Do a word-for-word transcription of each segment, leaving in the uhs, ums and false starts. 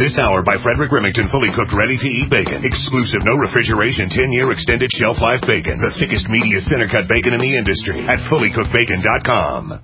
This hour by Frederick Remington, fully cooked, ready-to-eat bacon. Exclusive, no refrigeration, ten-year extended shelf life bacon. The thickest, meatiest center-cut bacon in the industry at fully cooked bacon dot com.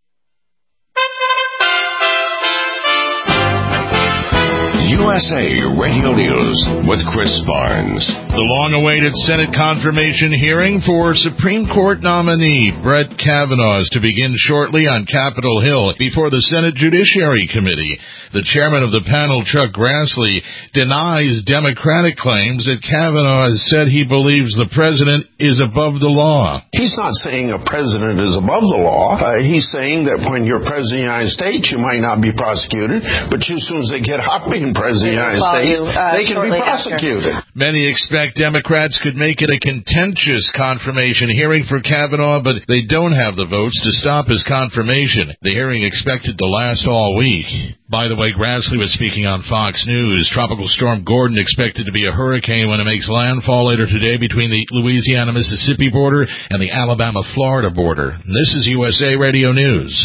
U S A Radio News with Chris Barnes. The long-awaited Senate confirmation hearing for Supreme Court nominee Brett Kavanaugh is to begin shortly on Capitol Hill before the Senate Judiciary Committee. The chairman of the panel, Chuck Grassley, denies Democratic claims that Kavanaugh has said he believes the president is above the law. He's not saying a president is above the law. Uh, he's saying that when you're president of the United States, you might not be prosecuted, but as soon as they get hot being president of the United States, you, uh, they can be prosecuted. After. Many expect Democrats could make it a contentious confirmation hearing for Kavanaugh, but they don't have the votes to stop his confirmation. The hearing expected to last all week. By the way, Grassley was speaking on Fox News. Tropical Storm Gordon expected to be a hurricane when it makes landfall later today between the Louisiana-Mississippi border and the Alabama-Florida border. This is U S A Radio News.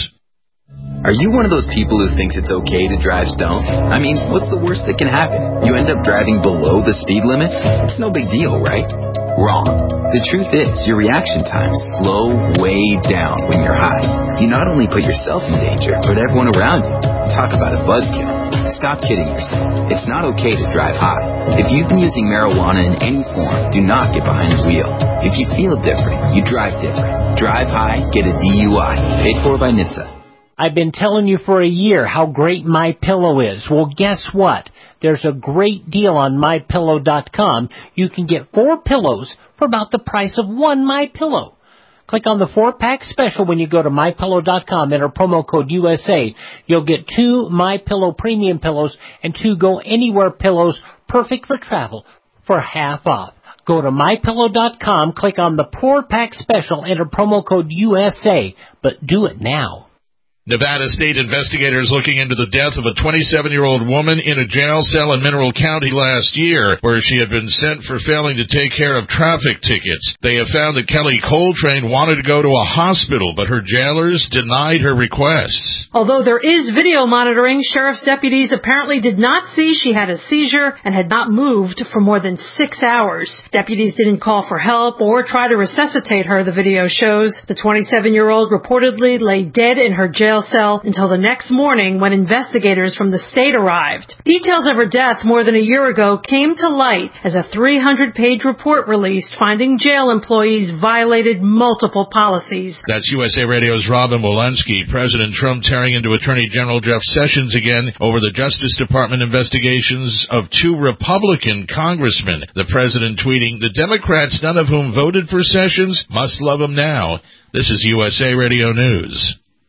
Are you one of those people who thinks it's okay to drive stoned? I mean, what's the worst that can happen? You end up driving below the speed limit? It's no big deal, right? Wrong. The truth is, your reaction times slow way down when you're high. You not only put yourself in danger, but everyone around you. Talk about a buzzkill. Stop kidding yourself. It's not okay to drive high. If you've been using marijuana in any form, do not get behind the wheel. If you feel different, you drive different. Drive high, get a D U I. Paid for by N H T S A. I've been telling you for a year how great MyPillow is. Well, guess what? There's a great deal on my pillow dot com. You can get four pillows for about the price of one MyPillow. Click on the four-pack special when you go to my pillow dot com. Enter promo code U S A. You'll get two MyPillow premium pillows and two Go Anywhere pillows, perfect for travel, for half off. Go to my pillow dot com, click on the four-pack special, enter promo code U S A, but do it now. Nevada state investigators looking into the death of a twenty-seven-year-old woman in a jail cell in Mineral County last year, where she had been sent for failing to take care of traffic tickets. They have found that Kelly Coltrane wanted to go to a hospital, but her jailers denied her requests. Although there is video monitoring, sheriff's deputies apparently did not see she had a seizure and had not moved for more than six hours. Deputies didn't call for help or try to resuscitate her, the video shows. The twenty-seven-year-old reportedly lay dead in her jail cell until the next morning when investigators from the state arrived. Details of her death more than a year ago came to light as a three hundred page report released finding jail employees violated multiple policies. That's U S A Radio's Robin Walensky. President Trump tearing into Attorney General Jeff Sessions again over the Justice Department investigations of two Republican congressmen. The president tweeting, "The Democrats, none of whom voted for Sessions, must love him now." This is U S A Radio News.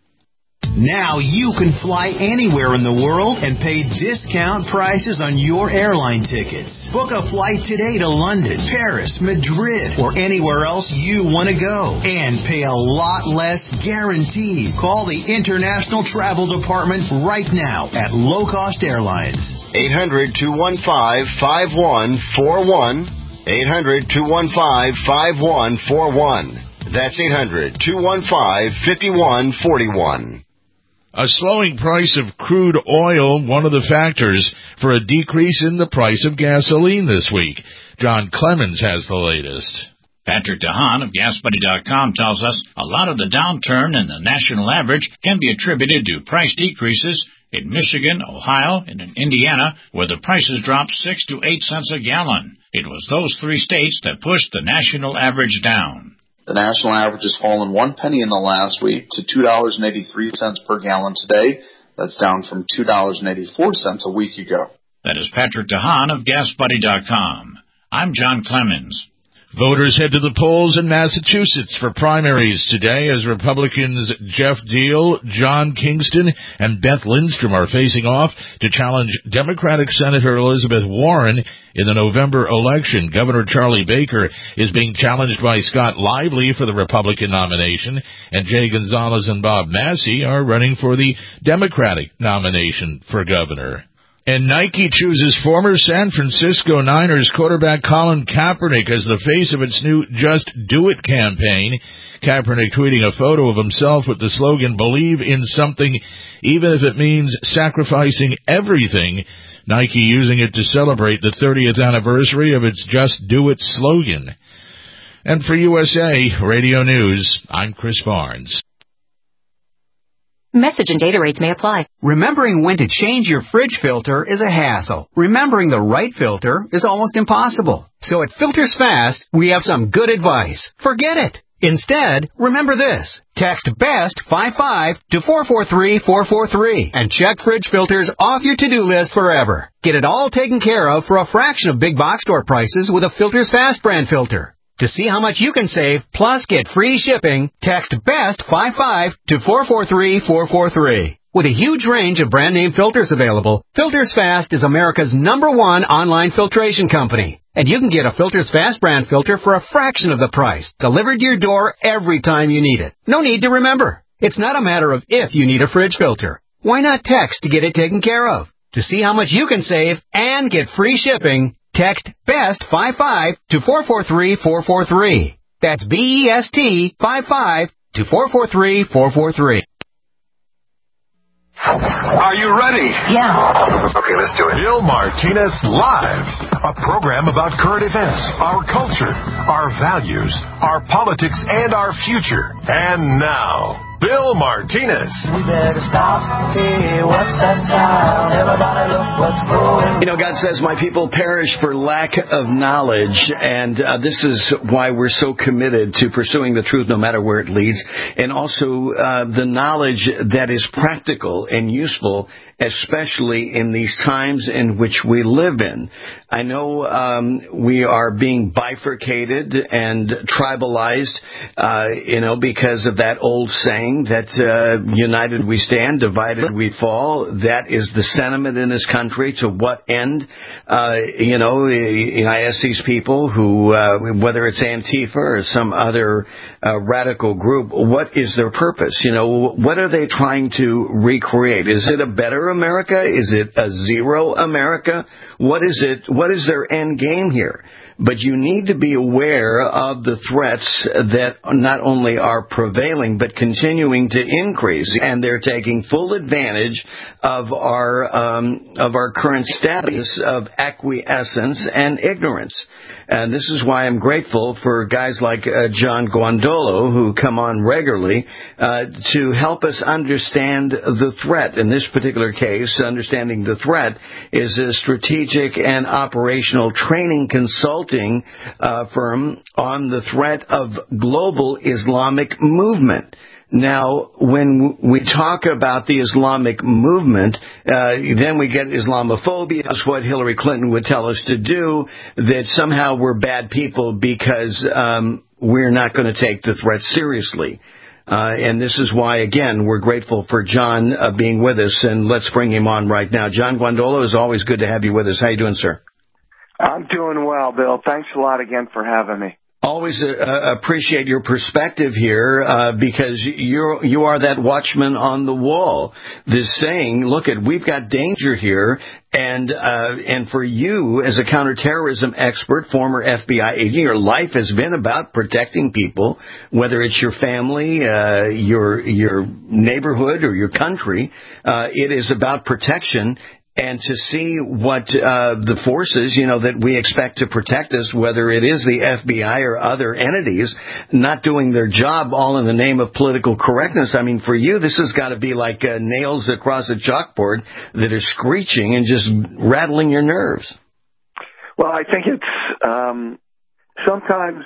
Now you can fly anywhere in the world and pay discount prices on your airline tickets. Book a flight today to London, Paris, Madrid, or anywhere else you want to go. And pay a lot less guaranteed. Call the International Travel Department right now at Low Cost Airlines. eight hundred, two one five, five one four one. eight hundred, two one five, five one four one. That's eight hundred, two one five, five one four one. A slowing price of crude oil, one of the factors for a decrease in the price of gasoline this week. John Clemens has the latest. Patrick DeHaan of gas buddy dot com tells us a lot of the downturn in the national average can be attributed to price decreases in Michigan, Ohio, and in Indiana, where the prices dropped six to eight cents a gallon. It was those three states that pushed the national average down. The national average has fallen one penny in the last week to two dollars and eighty-three cents per gallon today. That's down from two dollars and eighty-four cents a week ago. That is Patrick DeHaan of gas buddy dot com. I'm John Clemens. Voters head to the polls in Massachusetts for primaries today as Republicans Jeff Deal, John Kingston, and Beth Lindstrom are facing off to challenge Democratic Senator Elizabeth Warren in the November election. Governor Charlie Baker is being challenged by Scott Lively for the Republican nomination, and Jay Gonzalez and Bob Massey are running for the Democratic nomination for governor. And Nike chooses former San Francisco Niners quarterback Colin Kaepernick as the face of its new Just Do It campaign. Kaepernick tweeting a photo of himself with the slogan, "Believe in something, even if it means sacrificing everything Nike using it to celebrate the thirtieth anniversary of its Just Do It slogan. And for U S A Radio News, I'm Chris Barnes. Message and data rates may apply. Remembering when to change your fridge filter is a hassle. Remembering the right filter is almost impossible. So at Filters Fast, we have some good advice. Forget it. Instead, remember this. Text BEST fifty-five to four four three four four three and check fridge filters off your to-do list forever. Get it all taken care of for a fraction of big box store prices with a Filters Fast brand filter. To see how much you can save, plus get free shipping, text BEST fifty-five to four four three four four three. With a huge range of brand name filters available, Filters Fast is America's number one online filtration company. And you can get a Filters Fast brand filter for a fraction of the price, delivered to your door every time you need it. No need to remember. It's not a matter of if you need a fridge filter. Why not text to get it taken care of? To see how much you can save and get free shipping, text BEST fifty-five to four four three four four three. That's B E S T fifty-five to four four three four four three. Are you ready? Yeah. Okay, let's do it. Bill Martinez Live, a program about current events, our culture, our values, our politics, and our future. And now, Bill Martinez. We better stop. Hey, what's that sound? Everybody look what's going. You know, God says, my people perish for lack of knowledge, and uh, this is why we're so committed to pursuing the truth no matter where it leads, and also uh, the knowledge that is practical and useful, especially in these times in which we live in. I know um, we are being bifurcated and tribalized, uh, you know, because of that old saying that uh, united we stand, divided we fall. That is the sentiment in this country. To what end? Uh, you know, I ask these people who, uh, whether it's Antifa or some other uh, radical group, what is their purpose? You know, what are they trying to recreate? Is it a better America? Is it a zero America? What is it? What is their end game here? But you need to be aware of the threats that not only are prevailing, but continuing to increase. And they're taking full advantage of our um, of our current status of acquiescence and ignorance. And this is why I'm grateful for guys like uh, John Guandolo, who come on regularly uh, to help us understand the threat. In this particular case, understanding the threat is a strategic and operational training consulting uh, firm on the threat of global Islamic movement. Now, when we talk about the Islamic movement, uh, then we get Islamophobia. That's what Hillary Clinton would tell us to do, that somehow we're bad people because um, we're not going to take the threat seriously. Uh, and this is why, again, we're grateful for John uh, being with us, and let's bring him on right now. John Guandolo, is always good to have you with us. How you doing, sir? I'm doing well, Bill. Thanks a lot again for having me. Always uh, appreciate your perspective here uh, because you're you are that watchman on the wall. This saying, look, at we've got danger here, and uh, and for you as a counterterrorism expert, former F B I agent, your life has been about protecting people, whether it's your family, uh, your your neighborhood, or your country. Uh, it is about protection. And to see what uh, the forces, you know, that we expect to protect us, whether it is the F B I or other entities, not doing their job all in the name of political correctness. I mean, for you, this has got to be like uh, nails across a chalkboard that are screeching and just rattling your nerves. Well, I think it's um, sometimes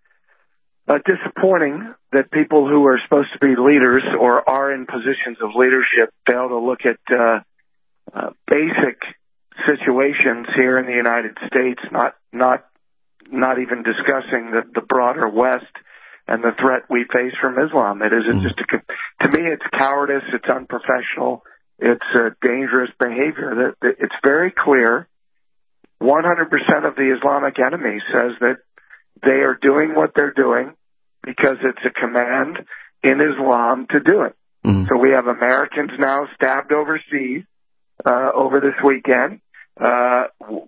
uh, disappointing that people who are supposed to be leaders or are in positions of leadership fail to look at uh, Uh, basic situations here in the United States, not not not even discussing the, the broader West and the threat we face from Islam. It isn't just a, to me, it's cowardice, it's unprofessional, it's a dangerous behavior. That, that it's very clear. one hundred percent of the Islamic enemy says that they are doing what they're doing because it's a command in Islam to do it. Mm-hmm. So we have Americans now stabbed overseas. Uh, over this weekend, uh,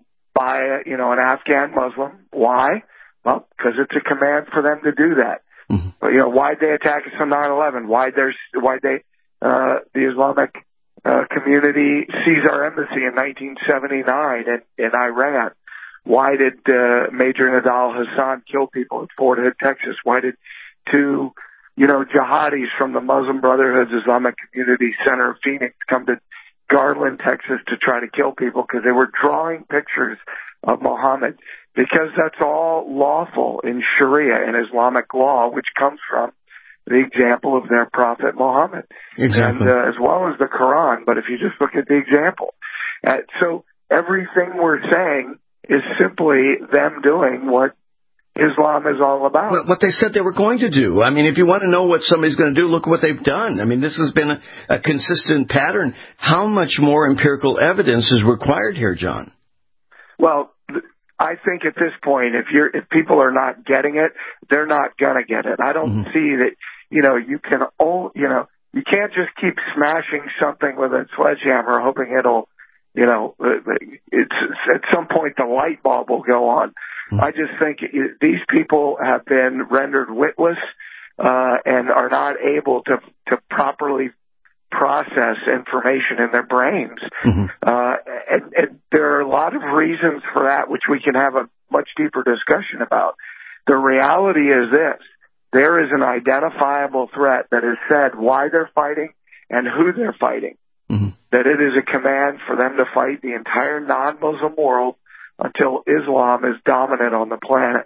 by, you know, an Afghan Muslim. Why? Well, because it's a command for them to do that. Mm-hmm. But, you know, why'd they attack us on nine eleven? Why'd, why'd they, uh, the Islamic uh, community seize our embassy in nineteen seventy-nine in, in Iran? Why did uh, Major Nadal Hassan kill people in Fort Hood, Texas? Why did two, you know, jihadis from the Muslim Brotherhood's Islamic Community Center of Phoenix come to Garland, Texas to try to kill people? Because they were drawing pictures of Muhammad, because that's all lawful in Sharia, in Islamic law, which comes from the example of their prophet Muhammad, exactly. and uh, as well as the Quran. But if you just look at the example, uh, so everything we're saying is simply them doing what Islam is all about. Well, what they said they were going to do. I mean, if you want to know what somebody's going to do, look at what they've done. I mean, this has been a, a consistent pattern. How much more empirical evidence is required here, John? Well, I think at this point, if you're if people are not getting it, they're not gonna get it. I don't mm-hmm. see that. You know, you can all. You know, you can't just keep smashing something with a sledgehammer, hoping it'll. You know, it's at some point the light bulb will go on. Mm-hmm. I just think it, these people have been rendered witless uh, and are not able to to properly process information in their brains. Mm-hmm. Uh, and, and there are a lot of reasons for that, which we can have a much deeper discussion about. The reality is this: there is an identifiable threat that is said why they're fighting and who they're fighting. Mm-hmm. That it is a command for them to fight the entire non-Muslim world until Islam is dominant on the planet.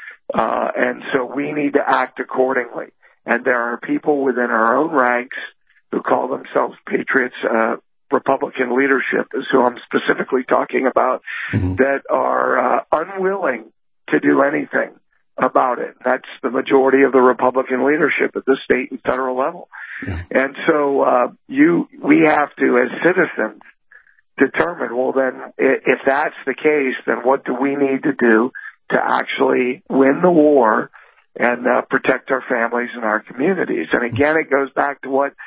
Uh, and so we need to act accordingly. And there are people within our own ranks who call themselves patriots, uh, Republican leadership is who I'm specifically talking about, mm-hmm. that are uh, unwilling to do anything about it. That's the majority of the Republican leadership at the state and federal level. Yeah. And so uh, you, we have to, as citizens, determine, well, then, if that's the case, then what do we need to do to actually win the war and uh, protect our families and our communities? And again, it goes back to what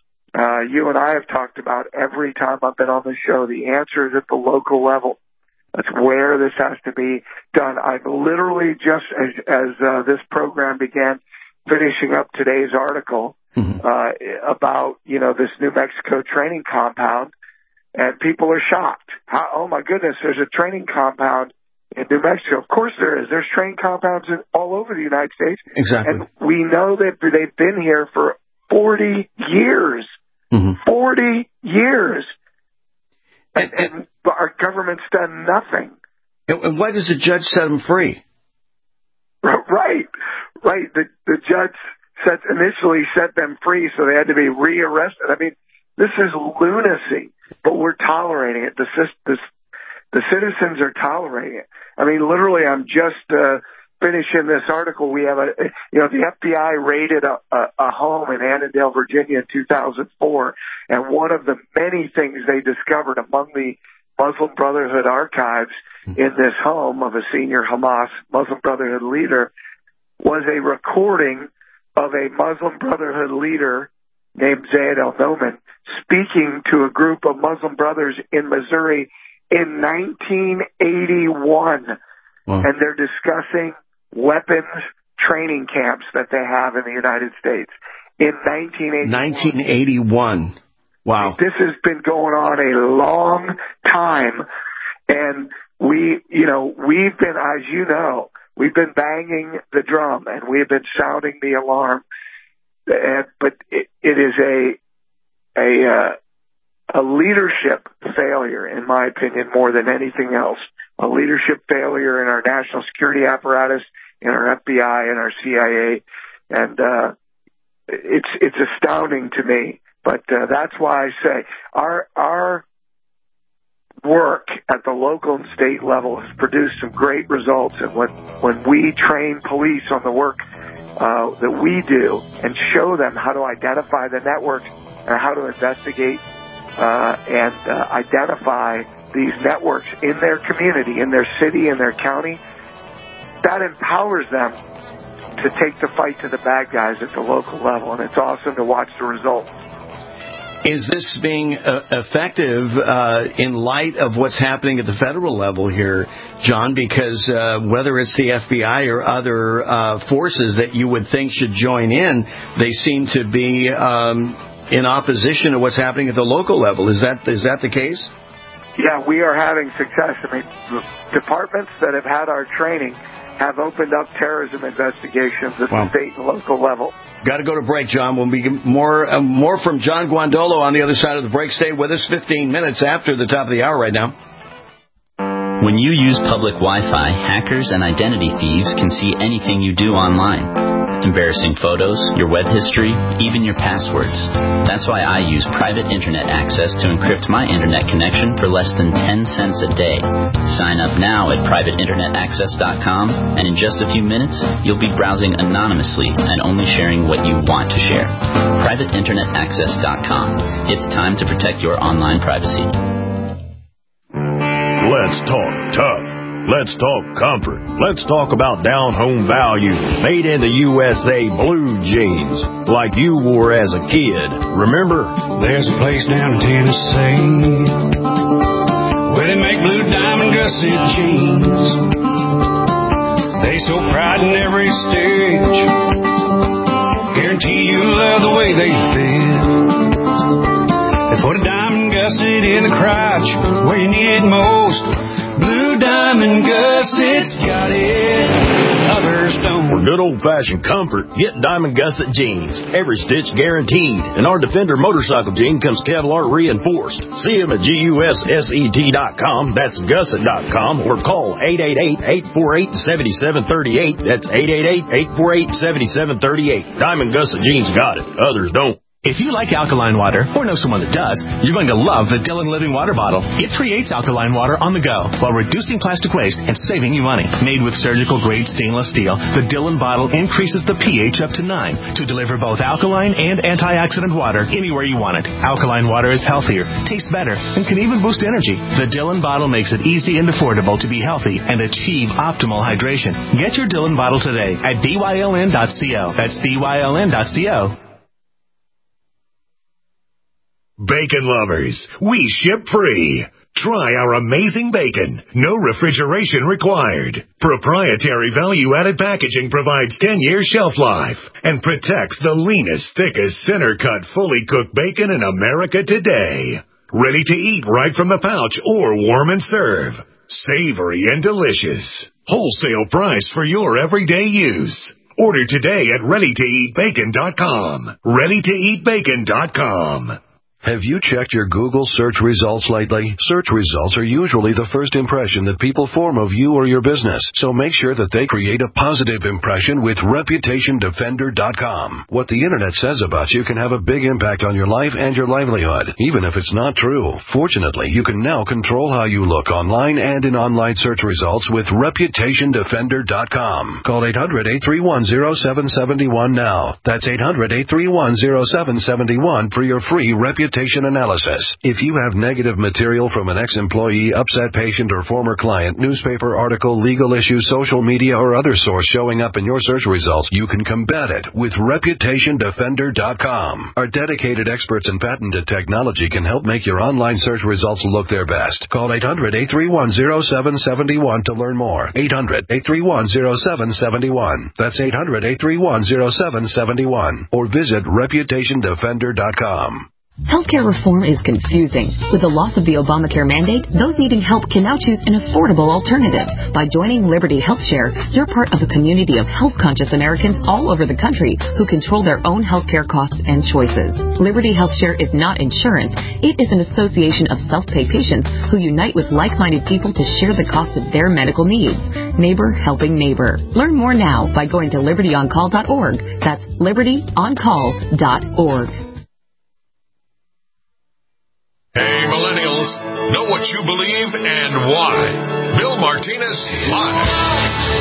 uh, you and I have talked about every time I've been on the show. The answer is at the local level. That's where this has to be done. I've literally just, as, as uh, this program began, finishing up today's article mm-hmm. uh, about, you know, this New Mexico training compound, and people are shocked. How, oh, my goodness, there's a training compound in New Mexico. Of course there is. There's training compounds in, all over the United States. Exactly. And we know that they've been here for forty years. Mm-hmm. forty years. And, and our government's done nothing. And why does the judge set them free? Right, right. The the judge set initially set them free, so they had to be rearrested. I mean, this is lunacy, but we're tolerating it. The the, the citizens are tolerating it. I mean, literally, I'm just uh, finishing this article. We have a, you know, the F B I raided a, a, a home in Annandale, Virginia in two thousand four, and one of the many things they discovered among the Muslim Brotherhood archives in this home of a senior Hamas Muslim Brotherhood leader was a recording of a Muslim Brotherhood leader named Zayed al-Noman speaking to a group of Muslim brothers in Missouri in nineteen eighty-one. Wow. And they're discussing weapons training camps that they have in the United States in nineteen eighty-one. nineteen eighty-one. Wow. This has been going on a long time, and we, you know, we've been, as you know, we've been banging the drum and we've been sounding the alarm. And, but it, it is a a uh, a leadership failure, in my opinion, more than anything else. A leadership failure in our national security apparatus, in our F B I, and our C I A, and uh, it's it's astounding to me. But uh, that's why I say our our work at the local and state level has produced some great results. And when when we train police on the work uh, that we do and show them how to identify the networks and how to investigate uh, and uh, identify these networks in their community, in their city, in their county, that empowers them to take the fight to the bad guys at the local level. And it's awesome to watch the results. Is this being uh, effective uh, in light of what's happening at the federal level here, John? Because uh, whether it's the F B I or other uh, forces that you would think should join in, they seem to be um, in opposition to what's happening at the local level. Is that is that the case? Yeah, we are having success. I mean, departments that have had our training have opened up terrorism investigations at wow. the state and local level. Got to go to break, John. We'll be more uh, more from John Guandolo on the other side of the break. Stay with us fifteen minutes after the top of the hour right now. When you use public Wi-Fi, hackers and identity thieves can see anything you do online. Embarrassing photos, your web history, even your passwords. That's why I use private internet access to encrypt my internet connection for less than ten cents a day. Sign up now at private internet access dot com, and in just a few minutes, you'll be browsing anonymously and only sharing what you want to share. private internet access dot com. It's time to protect your online privacy. Let's talk tough. Let's talk comfort. Let's talk about down-home value. Made in the U S A blue jeans, like you wore as a kid. Remember? There's a place down in Tennessee where they make blue diamond gusset jeans. They so pride in every stitch. Guarantee you love the way they fit. They put a diamond gusset in the crotch where you need it most. Blue Diamond Gussets got it, others don't. For good old-fashioned comfort, get Diamond Gusset jeans. Every stitch guaranteed. And our Defender motorcycle jean comes Kevlar reinforced. See them at G U S S E T dot com, that's gusset dot com, or call eight eight eight, eight four eight, seven seven three eight. That's eight eight eight, eight four eight, seven seven three eight. Diamond Gusset jeans got it, others don't. If you like alkaline water, or know someone that does, you're going to love the Dillon Living Water Bottle. It creates alkaline water on the go while reducing plastic waste and saving you money. Made with surgical-grade stainless steel, the Dillon bottle increases the pH up to nine to deliver both alkaline and antioxidant water anywhere you want it. Alkaline water is healthier, tastes better, and can even boost energy. The Dillon bottle makes it easy and affordable to be healthy and achieve optimal hydration. Get your Dillon bottle today at B Y L N dot co. That's B Y L N dot co. Bacon lovers, we ship free. Try our amazing bacon. No refrigeration required. Proprietary value-added packaging provides ten years shelf life and protects the leanest, thickest, center-cut, fully cooked bacon in America today. Ready to eat right from the pouch or warm and serve. Savory and delicious. Wholesale price for your everyday use. Order today at ready to eat bacon dot com. ready to eat bacon dot com. Have you checked your Google search results lately? Search results are usually the first impression that people form of you or your business, so make sure that they create a positive impression with reputation defender dot com. What the Internet says about you can have a big impact on your life and your livelihood, even if it's not true. Fortunately, you can now control how you look online and in online search results with reputation defender dot com. Call eight hundred, eight three one, zero seven seven one now. That's eight hundred, eight three one, zero seven seven one for your free reputation analysis. If you have negative material from an ex-employee, upset patient, or former client, newspaper article, legal issue, social media, or other source showing up in your search results, you can combat it with reputation defender dot com. Our dedicated experts in patented technology can help make your online search results look their best. Call eight hundred, eight three one, zero seven seven one to learn more. eight hundred, eight three one, zero seven seven one. That's eight hundred, eight three one, zero seven seven one. Or visit reputation defender dot com. Healthcare reform is confusing. With the loss of the Obamacare mandate, those needing help can now choose an affordable alternative. By joining Liberty HealthShare, you're part of a community of health-conscious Americans all over the country who control their own healthcare costs and choices. Liberty HealthShare is not insurance. It is an association of self-pay patients who unite with like-minded people to share the cost of their medical needs. Neighbor helping neighbor. Learn more now by going to liberty on call dot org. That's liberty on call dot org. Hey, millennials, know what you believe and why. Bill Martinez live.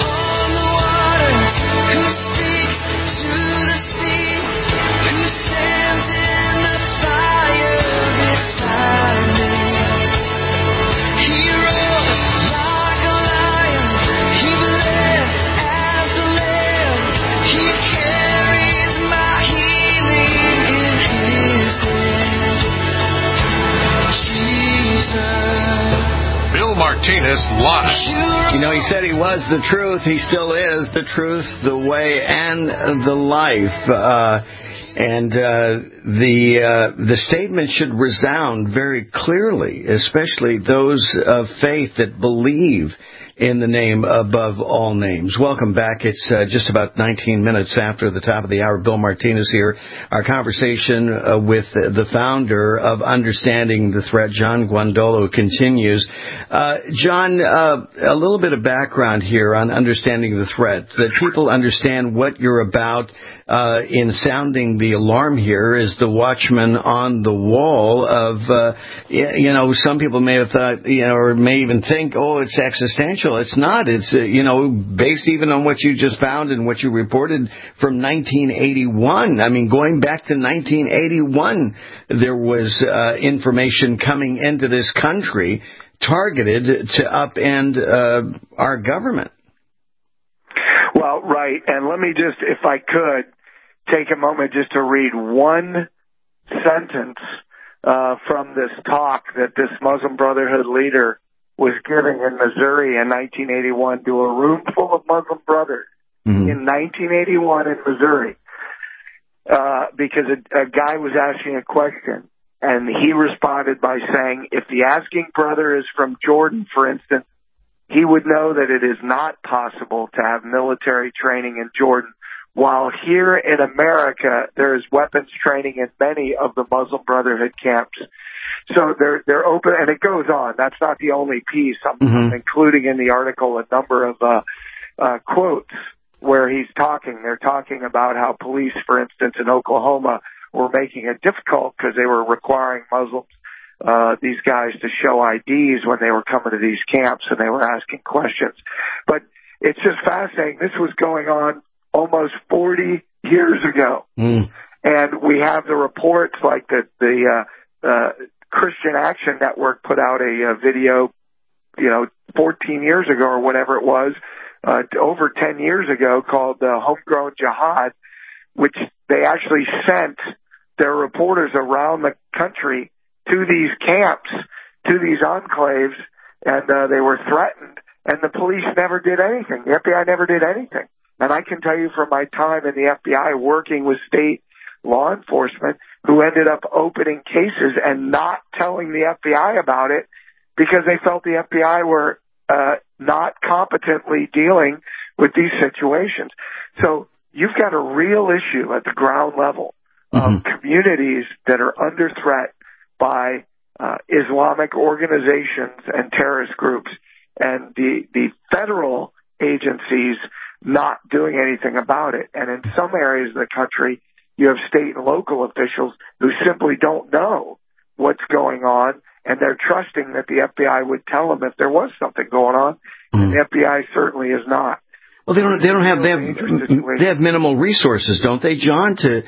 Martinez live. You know, he said he was the truth. He still is the truth, the way, and the life. Uh, And uh, the uh, the statement should resound very clearly, especially those of faith that believe in the name above all names. Welcome back. It's uh, just about nineteen minutes after the top of the hour. Bill Martinez here. Our conversation uh, with the founder of Understanding the Threat, John Guandolo, continues. Uh, John, uh, a little bit of background here on Understanding the Threat, that people understand what you're about uh, in sounding the alarm here is the watchman on the wall of, uh, you know, some people may have thought, you know, or may even think, oh, it's existential. It's not. It's, uh, you know, based even on what you just found and what you reported from nineteen eighty-one. I mean, going back to nineteen eighty-one, there was uh, information coming into this country targeted to upend uh, our government. Well, right. And let me just, if I could, take a moment just to read one sentence uh, from this talk that this Muslim Brotherhood leader was giving in Missouri in nineteen eighty-one to a room full of Muslim brothers mm-hmm. in nineteen eighty-one in Missouri, uh, because a, a guy was asking a question, and he responded by saying, if the asking brother is from Jordan, for instance, he would know that it is not possible to have military training in Jordan, while here in America, there is weapons training in many of the Muslim Brotherhood camps. So they're they're open, and it goes on. That's not the only piece. I'm, mm-hmm. I'm including in the article a number of uh, uh, quotes where he's talking. They're talking about how police, for instance, in Oklahoma, were making it difficult because they were requiring Muslims, uh, these guys, to show I Ds when they were coming to these camps, and they were asking questions. But it's just fascinating. This was going on almost forty years ago, mm. and we have the reports like that the uh, uh, Christian Action Network put out a, a video, you know, fourteen years ago or whatever it was, uh, over ten years ago, called uh, Homegrown Jihad, which they actually sent their reporters around the country to these camps, to these enclaves, and uh, they were threatened, and the police never did anything. The F B I never did anything. And I can tell you from my time in the F B I working with state law enforcement who ended up opening cases and not telling the F B I about it because they felt the F B I were uh, not competently dealing with these situations. So you've got a real issue at the ground level mm-hmm. of communities that are under threat by uh, Islamic organizations and terrorist groups, and the, the federal agencies not doing anything about it. And in some areas of the country, you have state and local officials who simply don't know what's going on, and they're trusting that the F B I would tell them if there was something going on, mm. and the F B I certainly is not. Well, they don't. They don't have. They have. They have minimal resources, don't they, John? To,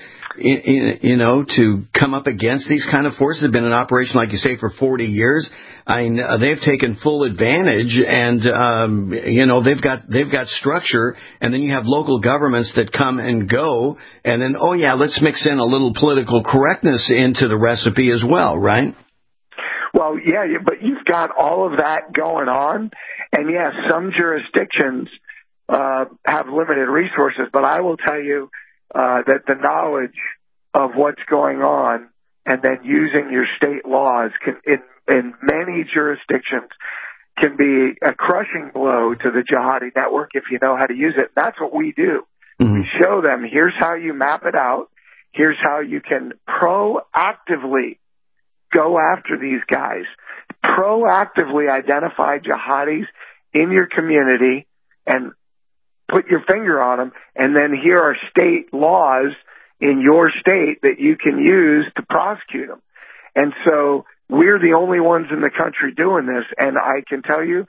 you know, to come up against these kind of forces. Have been in operation, like you say, for forty years. I mean, they've taken full advantage, and um, you know, they've got they've got structure, and then you have local governments that come and go, and then oh yeah, let's mix in a little political correctness into the recipe as well, right? Well, yeah, but you've got all of that going on, and yes, some jurisdictions Uh, have limited resources, but I will tell you uh, that the knowledge of what's going on and then using your state laws can, in, in many jurisdictions, can be a crushing blow to the jihadi network if you know how to use it. That's what we do. Mm-hmm. We show them, here's how you map it out. Here's how you can proactively go after these guys, proactively identify jihadis in your community and put your finger on them, and then here are state laws in your state that you can use to prosecute them. And so we're the only ones in the country doing this, and I can tell you,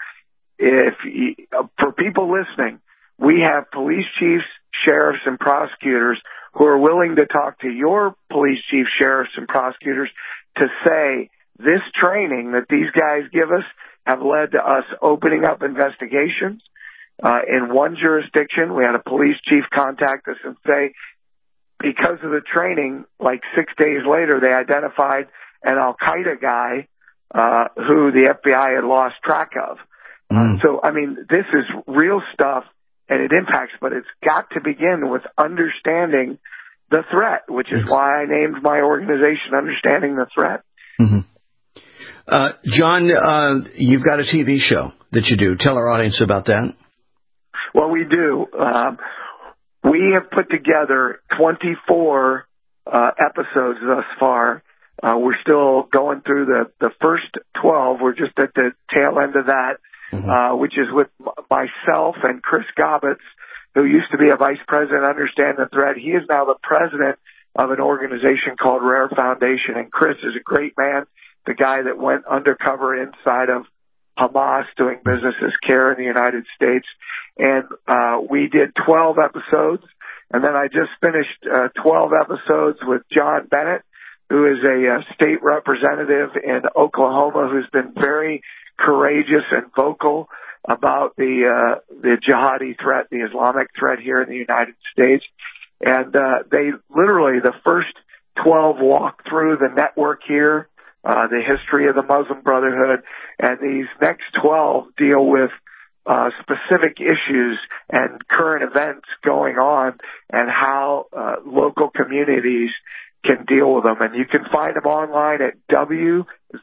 if you, for people listening, we have police chiefs, sheriffs, and prosecutors who are willing to talk to your police chiefs, sheriffs, and prosecutors to say, this training that these guys give us have led to us opening up investigations. Uh, in one jurisdiction, we had a police chief contact us and say, because of the training, like six days later, they identified an Al-Qaeda guy uh, who the F B I had lost track of. Mm. Uh, so, I mean, this is real stuff, and it impacts, but it's got to begin with understanding the threat, which is why I named my organization Understanding the Threat. Mm-hmm. Uh, John, uh, you've got a T V show that you do. Tell our audience about that. Well, we do. Um, we have put together twenty-four uh, episodes thus far. Uh, we're still going through the, the first twelve. We're just at the tail end of that, mm-hmm. uh, which is with myself and Chris Gobbets, who used to be a vice president, Understand the Threat. He is now the president of an organization called Rare Foundation. And Chris is a great man, the guy that went undercover inside of Hamas doing business as CARE in the United States. And uh, we did twelve episodes. And then I just finished uh, twelve episodes with John Bennett, who is a uh, state representative in Oklahoma, who's been very courageous and vocal about the uh, the jihadi threat, the Islamic threat here in the United States. And uh, they literally, the first twelve walk through the network here, uh, the history of the Muslim Brotherhood, and these next twelve deal with uh, specific issues and current events going on and how uh, local communities can deal with them. And you can find them online at w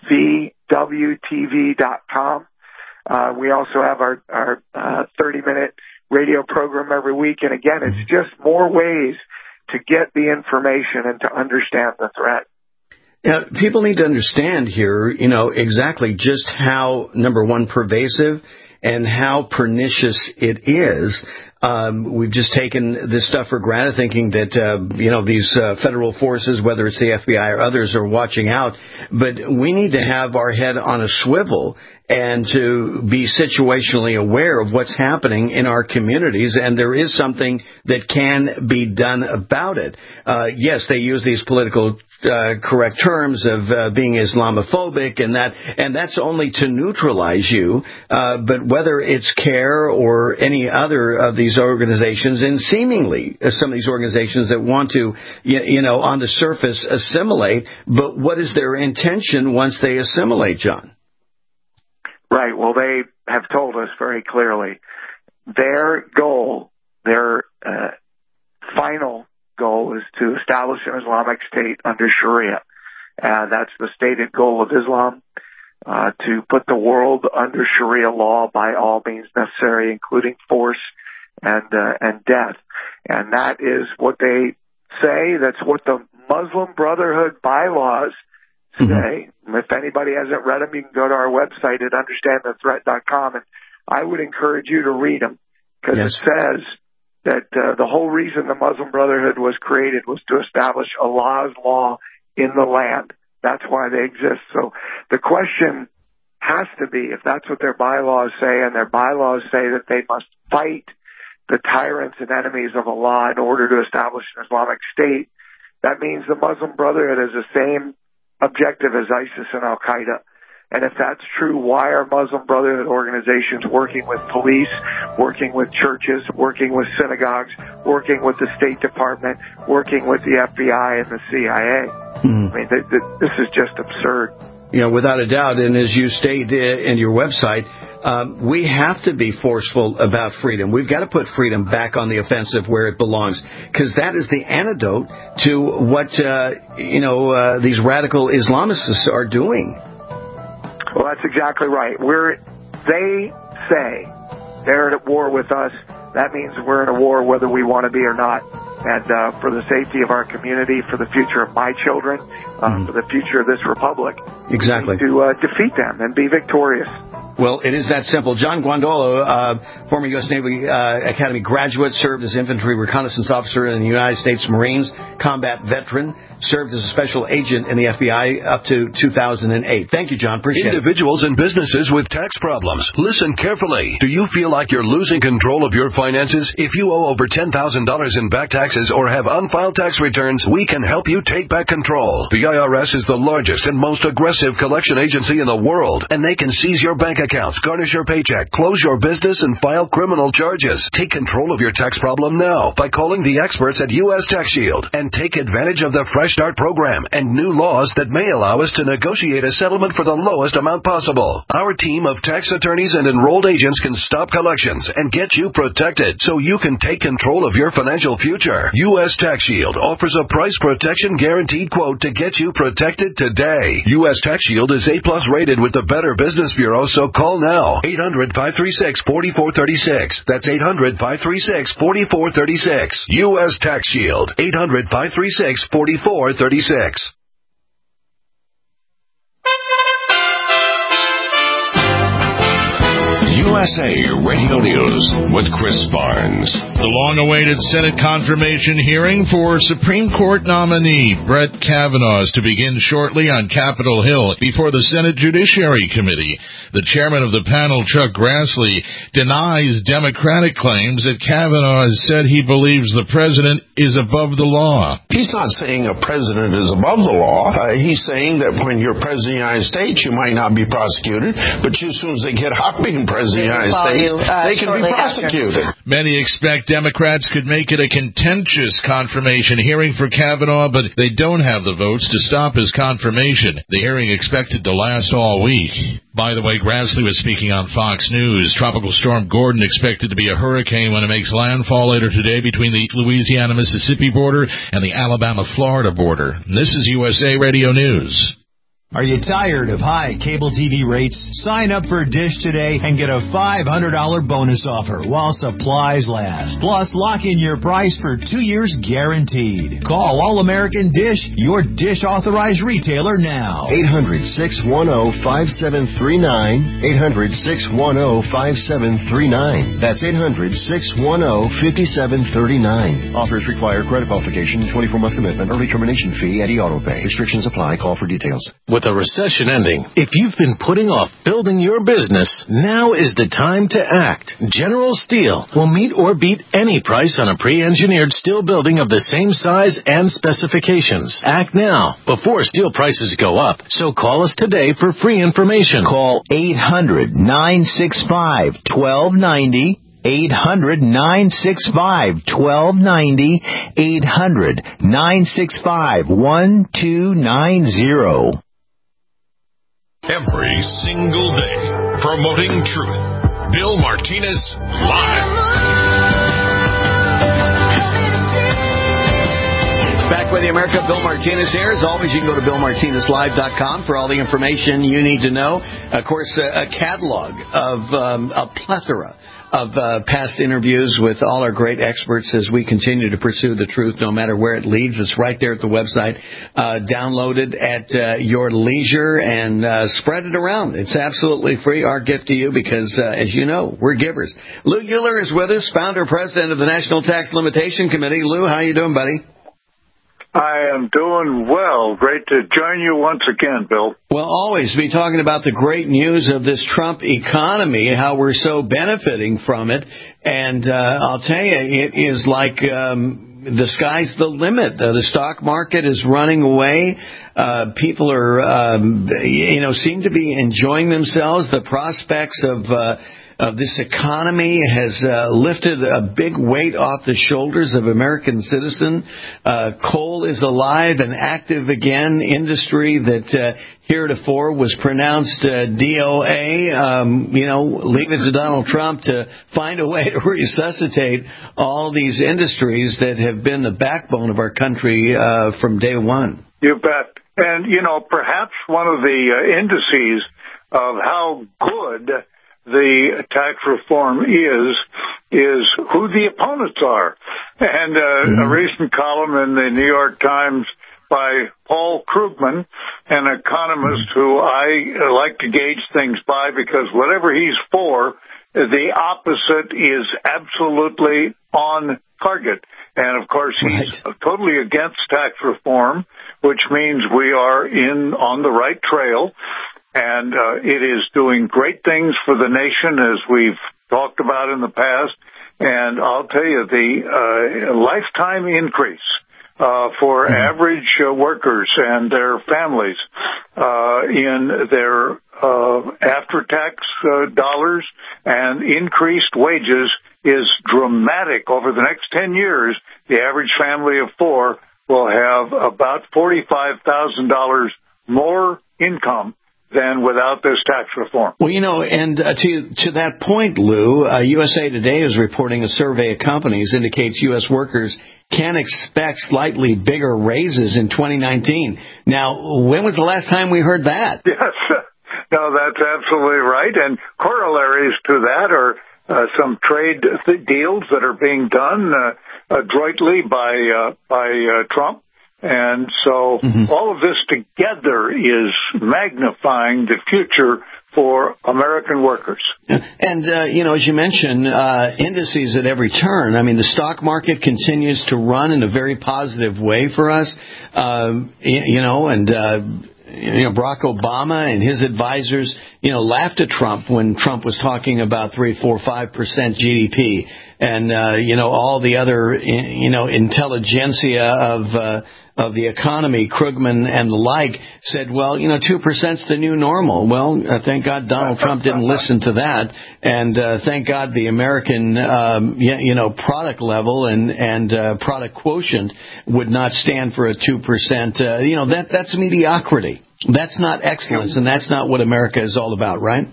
v w t v dot com. Uh, we also have our, our uh, thirty-minute radio program every week. And again, it's just more ways to get the information and to understand the threat. Yeah, people need to understand here, you know, exactly just how, number one, pervasive and how pernicious it is. Um, we've just taken this stuff for granted, thinking that, uh, you know, these uh, federal forces, whether it's the F B I or others, are watching out. But we need to have our head on a swivel and to be situationally aware of what's happening in our communities. And there is something that can be done about it. Uh, yes, they use these political Uh, correct terms of uh, being Islamophobic, and that, and that's only to neutralize you. Uh, but whether it's CARE or any other of these organizations, and seemingly uh, some of these organizations that want to, you, you know, on the surface assimilate, but what is their intention once they assimilate, John? Right. Well, they have told us very clearly their goal, their uh, final goal is to establish an Islamic State under Sharia. Uh, that's the stated goal of Islam, uh, to put the world under Sharia law by all means necessary, including force and uh, and death. And that is what they say. That's what the Muslim Brotherhood bylaws say. Mm-hmm. If anybody hasn't read them, you can go to our website at understand the threat dot com, and I would encourage you to read them, because yes. it says that uh, the whole reason the Muslim Brotherhood was created was to establish Allah's law in the land. That's why they exist. So the question has to be, if that's what their bylaws say, and their bylaws say that they must fight the tyrants and enemies of Allah in order to establish an Islamic State, that means the Muslim Brotherhood has the same objective as ISIS and Al-Qaeda. And if that's true, why are Muslim Brotherhood organizations working with police, working with churches, working with synagogues, working with the State Department, working with the F B I and the C I A? Mm. I mean, th- th- this is just absurd. You know, without a doubt, and as you state in your website, um, we have to be forceful about freedom. We've got to put freedom back on the offensive where it belongs, because that is the antidote to what, uh, you know, uh, these radical Islamists are doing. Well, that's exactly right. We're, they say they're at war with us. That means we're in a war whether we want to be or not. And uh, for the safety of our community, for the future of my children, uh, mm-hmm. for the future of this republic, exactly, to uh, defeat them and be victorious. Well, it is that simple. John Guandolo, uh, former U S Navy uh, Academy graduate, served as infantry reconnaissance officer in the United States Marines, combat veteran, served as a special agent in the F B I up to two thousand eight. Thank you, John. Appreciate Individuals it. Individuals and businesses with tax problems, listen carefully. Do you feel like you're losing control of your finances? If you owe over ten thousand dollars in back taxes or have unfiled tax returns, we can help you take back control. The I R S is the largest and most aggressive collection agency in the world, and they can seize your bank accounts, garnish your paycheck, close your business, and file criminal charges. Take control of your tax problem now by calling the experts at U S Tax Shield and take advantage of the Fresh Start program and new laws that may allow us to negotiate a settlement for the lowest amount possible. Our team of tax attorneys and enrolled agents can stop collections and get you protected so you can take control of your financial future. U S Tax Shield offers a price protection guaranteed quote to get you protected today. U S Tax Shield is A plus rated with the Better Business Bureau, so call now. eight hundred, five three six, four four three six. That's eight hundred, five three six, four four three six. U S Tax Shield. eight hundred, five three six, four four three six. U S A Radio News with Chris Barnes. The long-awaited Senate confirmation hearing for Supreme Court nominee Brett Kavanaugh is to begin shortly on Capitol Hill before the Senate Judiciary Committee. The chairman of the panel, Chuck Grassley, denies Democratic claims that Kavanaugh has said he believes the president is above the law. He's not saying a president is above the law. Uh, he's saying that when you're president of the United States, you might not be prosecuted, but as soon as they get hot being president of the United States, you, uh, they can be prosecuted. After. Many expect Democrats could make it a contentious confirmation hearing for Kavanaugh, but they don't have the votes to stop his confirmation. The hearing expected to last all week. By the way, Grassley was speaking on Fox News. Tropical Storm Gordon expected to be a hurricane when it makes landfall later today between the Louisiana-Mississippi border and the Alabama-Florida border. This is U S A Radio News. Are you tired of high cable T V rates? Sign up for Dish today and get a five hundred dollars bonus offer while supplies last. Plus, lock in your price for two years guaranteed. Call All-American Dish, your Dish authorized retailer now. eight hundred, six one zero, five seven three nine. eight hundred, six one zero, five seven three nine. That's eight hundred, six one zero, five seven three nine. Offers require credit qualification, twenty-four month commitment, early termination fee, and e-auto pay. Restrictions apply. Call for details. With a recession ending, if you've been putting off building your business, now is the time to act. General Steel will meet or beat any price on a pre-engineered steel building of the same size and specifications. Act now before steel prices go up. So call us today for free information. Call eight hundred, nine six five, one two nine zero. eight hundred, nine six five, one two nine zero. eight hundred, nine six five, one two nine zero. Every single day, promoting truth. Bill Martinez Live. Back with the America, Bill Martinez here. As always, you can go to bill martinez live dot com for all the information you need to know. Of course, a, a catalog of um, a plethora of uh, past interviews with all our great experts as we continue to pursue the truth no matter where it leads. It's right there at the website. Uh, download it at uh, your leisure and uh, spread it around. It's absolutely free, our gift to you, because, uh, as you know, we're givers. Lou Euler is with us, founder, president of the National Tax Limitation Committee. Lou, how you doing, buddy? I am doing well. Great to join you once again, Bill. Well, always be talking about the great news of this Trump economy, how we're so benefiting from it. And uh, I'll tell you, it is like um, the sky's the limit. Uh, the stock market is running away. Uh, people are, um, you know, seem to be enjoying themselves. The prospects of uh, Uh, this economy has uh, lifted a big weight off the shoulders of American citizen. Uh, coal is alive and active again, industry that uh, heretofore was pronounced uh, D O A. Um, you know, leave it to Donald Trump to find a way to resuscitate all these industries that have been the backbone of our country uh, from day one. You bet. And, you know, perhaps one of the uh, indices of how good the tax reform is, is who the opponents are. And uh, mm-hmm. a recent column in the New York Times by Paul Krugman, an economist mm-hmm. who I like to gauge things by, because whatever he's for, the opposite is absolutely on target. And, of course, he's right. totally against tax reform, which means we are in on the right trail. And uh, it is doing great things for the nation, as we've talked about in the past. And I'll tell you, the uh, lifetime increase uh, for average uh, workers and their families uh, in their uh, after-tax uh, dollars and increased wages is dramatic. Over the next ten years, the average family of four will have about forty-five thousand dollars more income than without this tax reform. Well, you know, and uh, to to that point, Lou, uh, U S A Today is reporting a survey of companies indicates U S workers can expect slightly bigger raises in twenty nineteen. Now, when was the last time we heard that? Yes, no, that's absolutely right. And corollaries to that are uh, some trade th- deals that are being done uh, adroitly by uh, by uh, Trump. And so mm-hmm. all of this together is magnifying the future for American workers. And, uh, you know, as you mentioned, uh, indices at every turn. I mean, the stock market continues to run in a very positive way for us, um, you know, and, uh, you know, Barack Obama and his advisors, you know, laughed at Trump when Trump was talking about three, four, five percent G D P. And, uh, you know, all the other, you know, intelligentsia of, uh, of the economy, Krugman and the like, said, well, you know, two percent's the new normal. Well, uh, thank God Donald Trump didn't listen to that. And uh, thank God the American, um, you, you know, product level and, and uh, product quotient would not stand for a two percent. Uh, you know, that that's mediocrity. That's not excellence, and that's not what America is all about, right?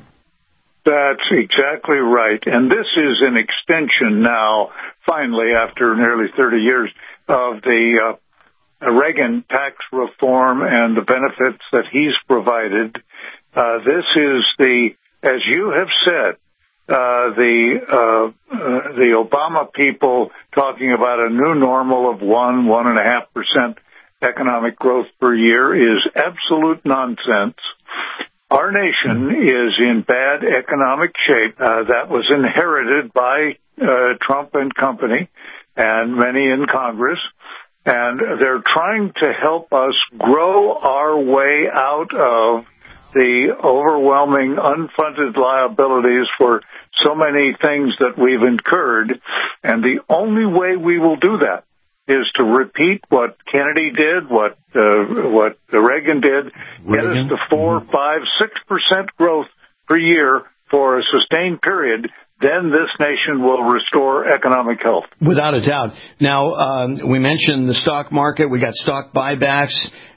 That's exactly right. And this is an extension now, finally, after nearly thirty years, of the uh, Reagan tax reform and the benefits that he's provided. Uh, this is the, as you have said, uh, the uh, uh, the Obama people talking about a new normal of one, one and a half percent economic growth per year is absolute nonsense. Our nation is in bad economic shape. Uh, that was inherited by uh, Trump and company and many in Congress. And they're trying to help us grow our way out of the overwhelming unfunded liabilities for so many things that we've incurred. And the only way we will do that is to repeat what Kennedy did, what uh, what Reagan did, Reagan. Get us to four, five, six percent growth per year for a sustained period. Then this nation will restore economic health. Without a doubt. Now, um, we mentioned the stock market. We got stock buybacks.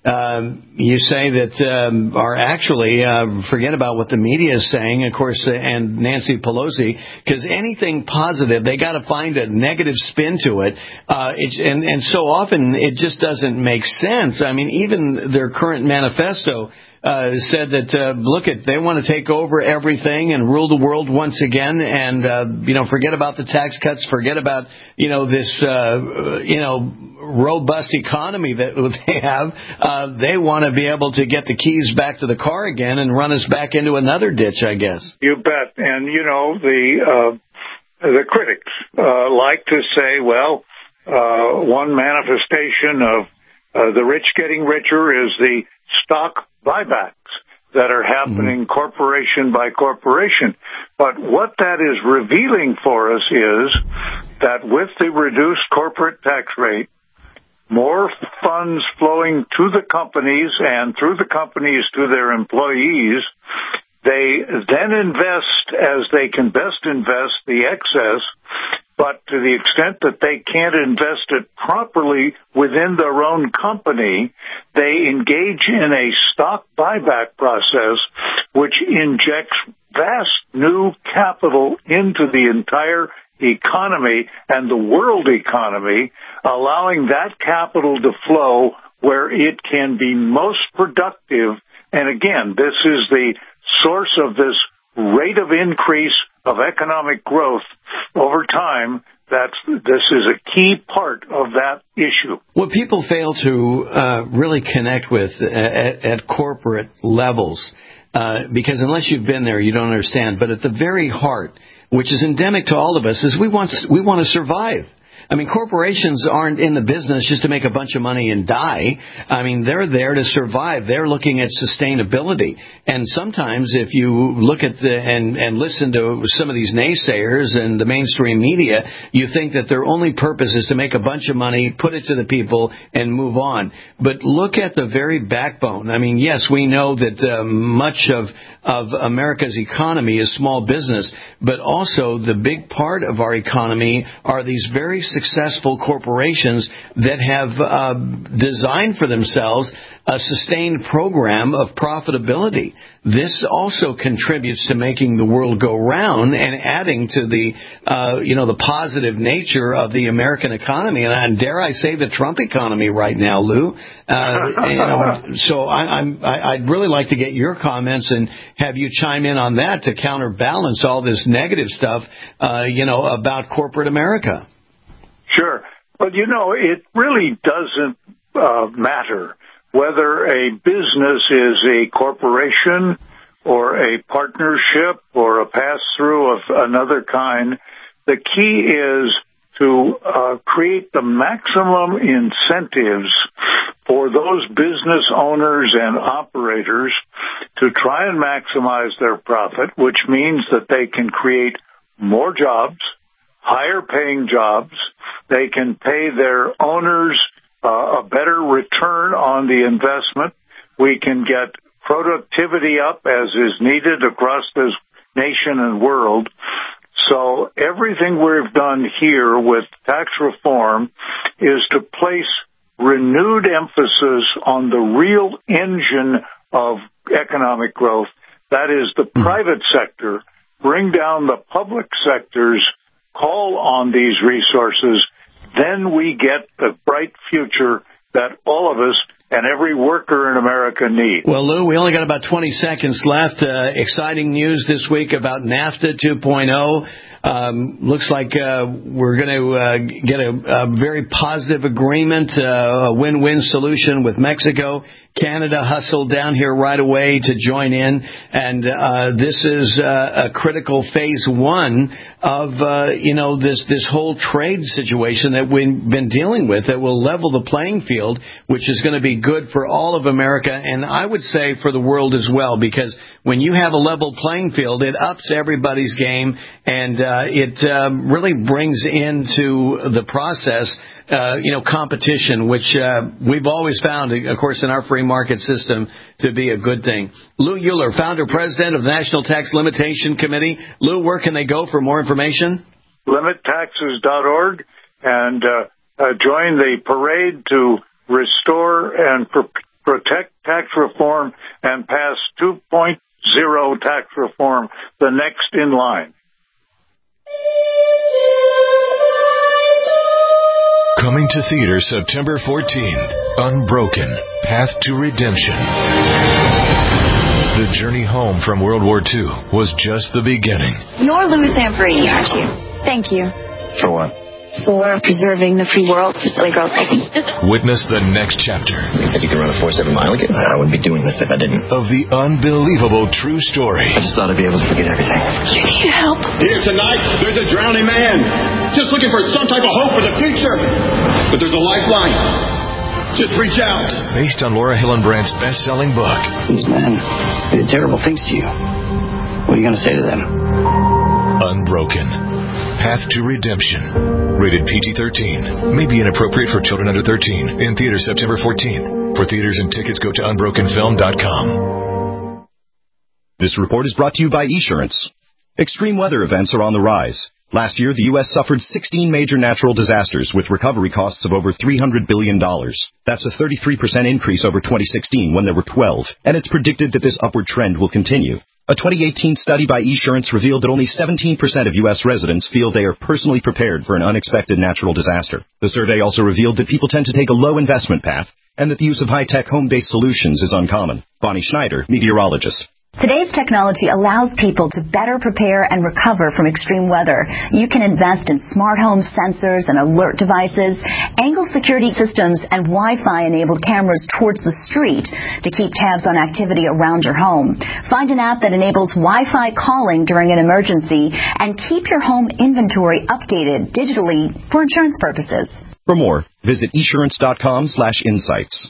Um, you say that um, are actually, uh, forget about what the media is saying, of course, uh, and Nancy Pelosi, because anything positive, they got to find a negative spin to it. Uh, it and, and so often it just doesn't make sense. I mean, even their current manifesto Uh, said that, uh, look, at they want to take over everything and rule the world once again and, uh, you know, forget about the tax cuts, forget about, you know, this, uh, you know, robust economy that they have. Uh, they want to be able to get the keys back to the car again and run us back into another ditch, I guess. You bet. And, you know, the, uh, the critics, uh, like to say, well, uh, one manifestation of, uh, the rich getting richer is the stock buybacks that are happening mm-hmm. corporation by corporation. But what that is revealing for us is that with the reduced corporate tax rate, more funds flowing to the companies and through the companies to their employees, they then invest as they can best invest the excess. But to the extent that they can't invest it properly within their own company, they engage in a stock buyback process which injects vast new capital into the entire economy and the world economy, allowing that capital to flow where it can be most productive. And again, this is the source of this rate of increase of economic growth over time. That's this is a key part of that issue. What people fail to uh, really connect with at, at corporate levels, uh, because unless you've been there, you don't understand. But at the very heart, which is endemic to all of us, is we want we want to survive. I mean, corporations aren't in the business just to make a bunch of money and die. I mean, they're there to survive. They're looking at sustainability. And sometimes if you look at the and, and listen to some of these naysayers and the mainstream media, you think that their only purpose is to make a bunch of money, put it to the people, and move on. But look at the very backbone. I mean, yes, we know that uh, much of of America's economy is small business, but also the big part of our economy are these very successful corporations that have uh, designed for themselves a sustained program of profitability. This also contributes to making the world go round and adding to the, uh, you know, the positive nature of the American economy. And, and dare I say the Trump economy right now, Lou. Uh, you know, so I, I'm, I, I'd really like to get your comments and have you chime in on that to counterbalance all this negative stuff, uh, you know, about corporate America. Sure. But, you know, it really doesn't uh, matter whether a business is a corporation or a partnership or a pass-through of another kind. The key is to uh, create the maximum incentives for those business owners and operators to try and maximize their profit, which means that they can create more jobs, higher paying jobs. They can pay their owners uh, a better return on the investment. We can get productivity up as is needed across this nation and world. So everything we've done here with tax reform is to place renewed emphasis on the real engine of economic growth. That is the private sector. Bring down the public sector's call on these resources. Then we get the bright future that all of us and every worker in America need. Well, Lou, we only got about twenty seconds left. Uh, exciting news this week about NAFTA two point oh. Um, looks like uh, we're going to uh, get a, a very positive agreement, uh, a win-win solution with Mexico. Canada hustled down here right away to join in, and uh, this is uh, a critical phase one of uh, you know this this whole trade situation that we've been dealing with that will level the playing field, which is going to be good for all of America, and I would say for the world as well, because when you have a level playing field, it ups everybody's game, and uh, it uh, really brings into the process Uh, you know, competition, which uh, we've always found, of course, in our free market system to be a good thing. Lou Euler, founder, president of the National Tax Limitation Committee. Lou, where can they go for more information? limit taxes dot org and uh, uh, join the parade to restore and pr- protect tax reform and pass two point oh tax reform, the next in line. Coming to theater September fourteenth, Unbroken, Path to Redemption. The journey home from World War Two was just the beginning. You're Louis Zamperini, aren't you? Thank you. For what? For preserving the free world for silly girls like me. Witness the next chapter. If you can run a four seven mile again, I wouldn't be doing this if I didn't. Of the unbelievable true story. I just thought I'd be able to forget everything. You need help. Here tonight, there's a drowning man. Just looking for some type of hope for the future. But there's a lifeline. Just reach out. Based on Laura Hillenbrandt's best-selling book. These men did terrible things to you. What are you going to say to them? Unbroken. Path to Redemption. Rated P G thirteen. May be inappropriate for children under thirteen. In theaters September fourteenth. For theaters and tickets, go to unbroken film dot com. This report is brought to you by Esurance. Extreme weather events are on the rise. Last year, the U S suffered sixteen major natural disasters with recovery costs of over three hundred billion dollars. That's a thirty-three percent increase over twenty sixteen when there were twelve, and it's predicted that this upward trend will continue. A twenty eighteen study by Esurance revealed that only seventeen percent of U S residents feel they are personally prepared for an unexpected natural disaster. The survey also revealed that people tend to take a low investment path and that the use of high-tech home-based solutions is uncommon. Bonnie Schneider, meteorologist. Today's technology allows people to better prepare and recover from extreme weather. You can invest in smart home sensors and alert devices, angle security systems, and Wi-Fi enabled cameras towards the street to keep tabs on activity around your home. Find an app that enables Wi-Fi calling during an emergency and keep your home inventory updated digitally for insurance purposes. For more, visit esurance.com slash insights.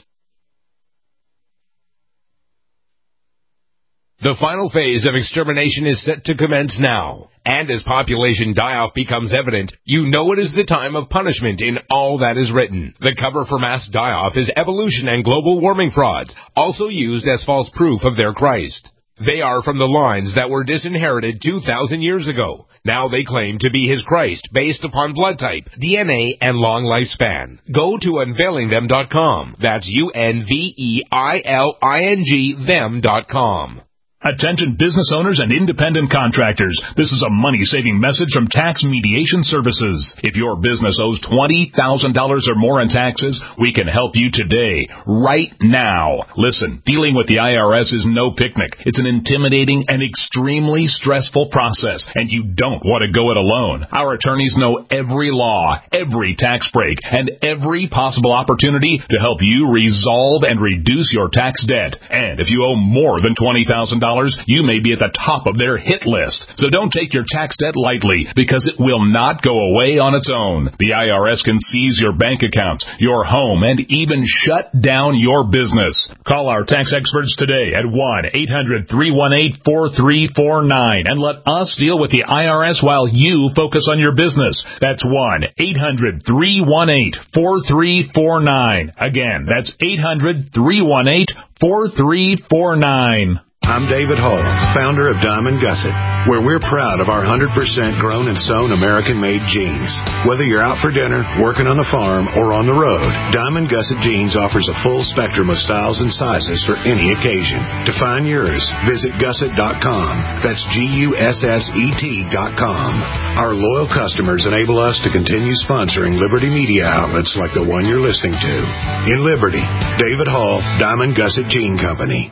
The final phase of extermination is set to commence now. And as population die-off becomes evident, you know it is the time of punishment in all that is written. The cover for mass die-off is evolution and global warming frauds, also used as false proof of their Christ. They are from the lines that were disinherited two thousand years ago. Now they claim to be his Christ based upon blood type, D N A, and long lifespan. Go to unveiling them dot com. That's U N V E I L I N G them dot com. Attention business owners and independent contractors. This is a money-saving message from Tax Mediation Services. If your business owes twenty thousand dollars or more in taxes, we can help you today, right now. Listen, dealing with the I R S is no picnic. It's an intimidating and extremely stressful process, and you don't want to go it alone. Our attorneys know every law, every tax break, and every possible opportunity to help you resolve and reduce your tax debt. And if you owe more than twenty thousand dollars, you may be at the top of their hit list. So don't take your tax debt lightly, because it will not go away on its own. The I R S can seize your bank accounts, your home, and even shut down your business. Call our tax experts today at one eight hundred three one eight four three four nine and let us deal with the I R S while you focus on your business. That's one eight hundred three one eight four three four nine. Again, that's eight hundred three one eight four three four nine. I'm David Hall, founder of Diamond Gusset, where we're proud of our one hundred percent grown and sewn American-made jeans. Whether you're out for dinner, working on the farm, or on the road, Diamond Gusset Jeans offers a full spectrum of styles and sizes for any occasion. To find yours, visit gusset dot com. That's G U S S E T dot com. Our loyal customers enable us to continue sponsoring Liberty media outlets like the one you're listening to. In Liberty, David Hall, Diamond Gusset Jean Company.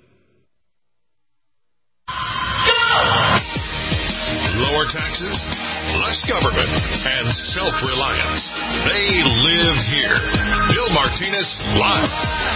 Lower taxes, less government, and self-reliance. They live here. Bill Martinez Live.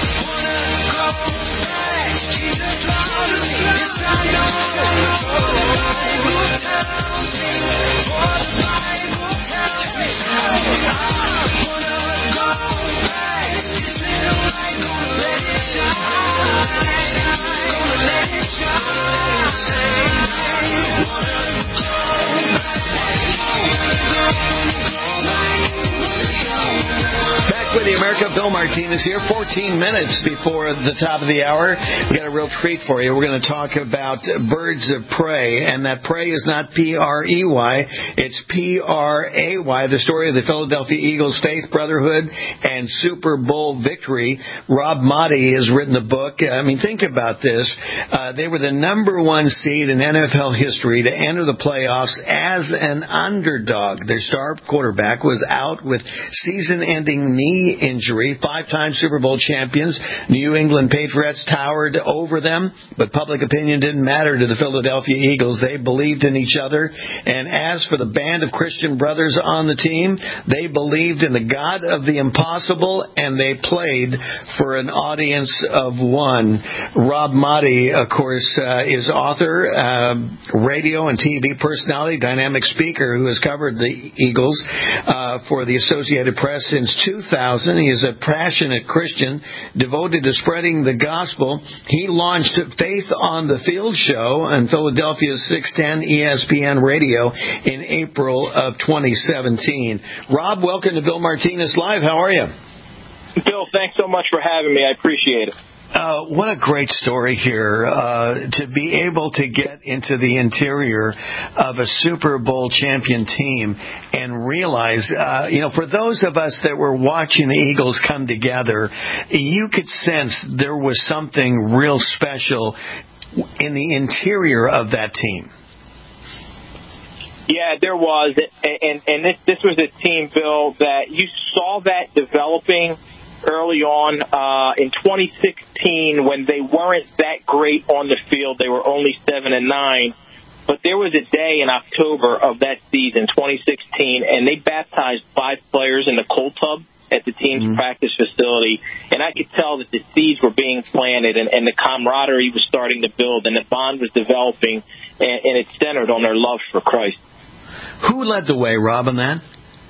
Back with the America, Bill Martinez here. fourteen minutes before the top of the hour. We got a real treat for you. We're going to talk about birds of prey, and that prey is not P R E Y, it's P R A Y, the story of the Philadelphia Eagles' faith, brotherhood, and Super Bowl victory. Rob Maaddi has written a book. I mean, think about this. Uh, they were the number one seed in N F L history to enter the playoffs as an underdog. Their star quarterback was out with season-ending knee injury. Five-time Super Bowl champions, New England Patriots towered over them, but public opinion didn't matter to the Philadelphia Eagles. They believed in each other. And as for the band of Christian brothers on the team, they believed in the God of the impossible, and they played for an audience of one. Rob Maaddi, of course, uh, is author, uh, radio and T V personality, dynamic speaker who has covered the Eagles uh, for the Associated Press since two thousand. He is a passionate Christian devoted to spreading the gospel. He launched Faith on the Field show on Philadelphia's six ten E S P N radio in April of twenty seventeen. Rob, welcome to Bill Martinez Live. How are you? Bill, thanks so much for having me. I appreciate it. Uh, what a great story here, uh, to be able to get into the interior of a Super Bowl champion team and realize, uh, you know, for those of us that were watching the Eagles come together, you could sense there was something real special in the interior of that team. Yeah, there was, and, and this, this was a team, Bill, that you saw that developing early on. Uh, in twenty sixteen, when they weren't that great on the field, they were only seven and nine. But there was a day in October of that season, twenty sixteen, and they baptized five players in the cold tub at the team's mm-hmm. practice facility. And I could tell that the seeds were being planted, and, and the camaraderie was starting to build, and the bond was developing, and, and it centered on their love for Christ. Who led the way, Rob, on that?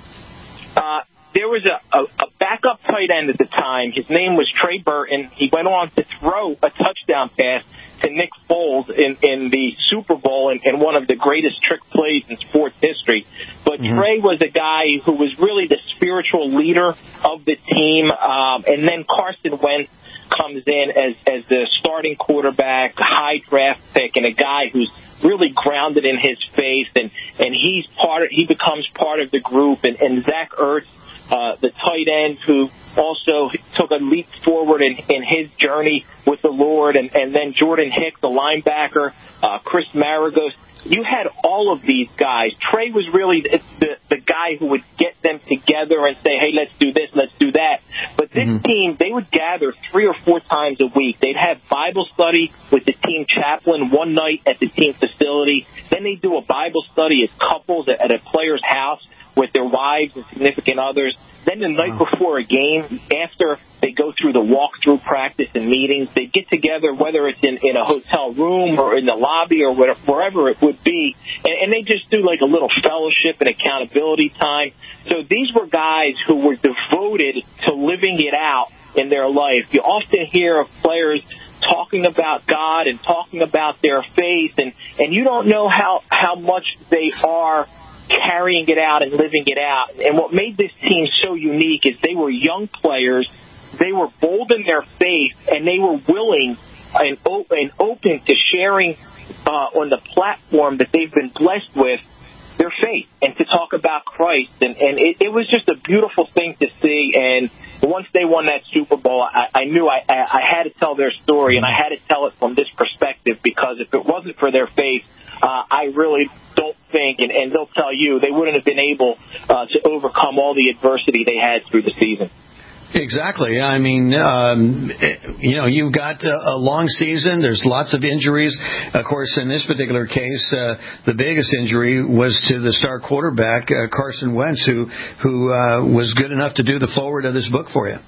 Uh, there was a, a, a backup tight end at the time. His name was Trey Burton. He went on to throw a touchdown pass to Nick Foles in, in the Super Bowl and, and one of the greatest trick plays in sports history. But mm-hmm. Trey was a guy who was really the spiritual leader of the team. Um, and then Carson Wentz comes in as, as the starting quarterback, high draft pick, and a guy who's really grounded in his faith. And, and he's part of, he becomes part of the group. And, and Zach Ertz, Uh, the tight end, who also took a leap forward in, in his journey with the Lord, and, and then Jordan Hicks, the linebacker, uh, Chris Maragos. You had all of these guys. Trey was really the, the, the guy who would get them together and say, hey, let's do this, let's do that. But this mm-hmm. team, they would gather three or four times a week. They'd have Bible study with the team chaplain one night at the team facility. Then they'd do a Bible study as couples at, at a player's house with their wives and significant others. Then the night wow. before a game, after they go through the walkthrough practice and meetings, they get together, whether it's in, in a hotel room or in the lobby or whatever, wherever it would be, and, and they just do like a little fellowship and accountability time. So these were guys who were devoted to living it out in their life. You often hear of players talking about God and talking about their faith, and, and you don't know how, how much they are carrying it out and living it out. And what made this team so unique is they were young players, they were bold in their faith, and they were willing and, op- and open to sharing uh, on the platform that they've been blessed with their faith and to talk about Christ. And, and it, it was just a beautiful thing to see. And once they won that Super Bowl, I, I knew I, I had to tell their story, and I had to tell it from this perspective, because if it wasn't for their faith, uh, I really don't think, and, and they'll tell you, they wouldn't have been able uh, to overcome all the adversity they had through the season. Exactly. I mean, um, you know, you've got a long season. There's lots of injuries. Of course, in this particular case, uh, the biggest injury was to the star quarterback, uh, Carson Wentz, who who uh, was good enough to do the foreword of this book for you.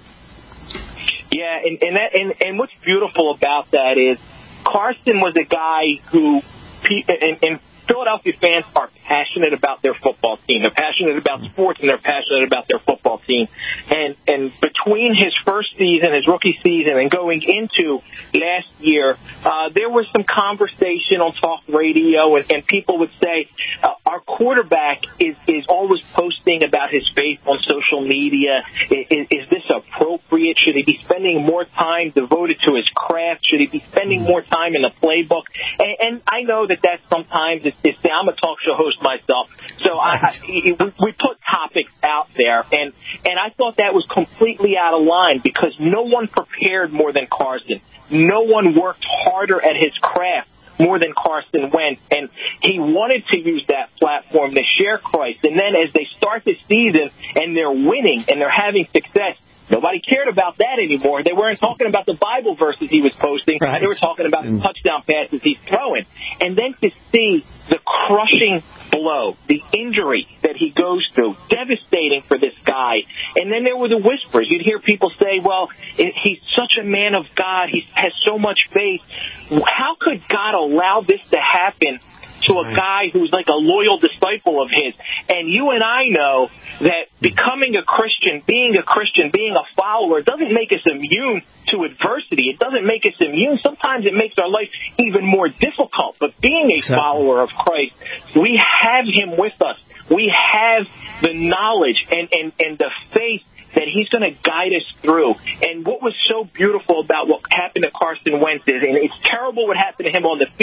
Yeah, and and, that, and and what's beautiful about that is Carson was a guy who, and, and Philadelphia fans are passionate about their football team. They're passionate about sports, and they're passionate about their football team. And and between his first season, his rookie season, and going into last year, uh, there was some conversation on talk radio, and, and people would say, uh, our quarterback is, is always posting about his faith on social media. Is, is this appropriate? Should he be spending more time devoted to his craft? Should he be spending more time in the playbook? And, and I know that that sometimes is, is I'm a talk show host myself, so I, I, we put topics out there, and, and I thought that was completely out of line, because no one prepared more than Carson. No one worked harder at his craft more than Carson Wentz, and he wanted to use that platform to share Christ. And then as they start the season and they're winning and they're having success, nobody cared about that anymore. They weren't talking about the Bible verses he was posting. Right. They were talking about the touchdown passes he's throwing. And then to see the crushing blow, the injury that he goes through, devastating for this guy. And then there were the whispers. You'd hear people say, well, he's such a man of God. He has so much faith. How could God allow this to happen to a guy who's like a loyal disciple of his? And you and I know that becoming a Christian, being a Christian, being a follower doesn't make us immune to adversity. It doesn't make us immune. Sometimes it makes our life even more difficult. But being a follower of Christ, we have him with us. We have the knowledge and, and, and the faith that he's going to guide us through. And what was so beautiful about what happened to Carson Wentz is, and it's terrible what happened to him on the field,